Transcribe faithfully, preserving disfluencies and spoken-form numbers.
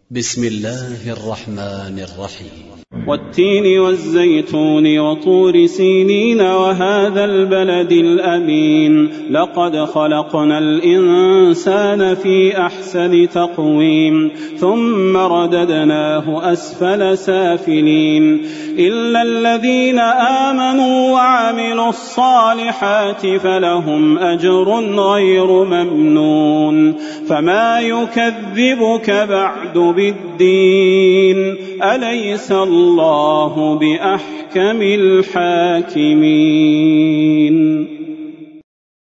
بسم الله الرحمن الرحيم. والتين والزيتون وطور سينين وهذا البلد الأمين لقد خلقنا الإنسان في أحسن تقويم ثم رددناه أسفل سافلين إلا الذين آمنوا وعملوا الصالحات فلهم أجر غير ممنون فما يكذبك بعد بالدين أليس الله بأحكم الحاكمين.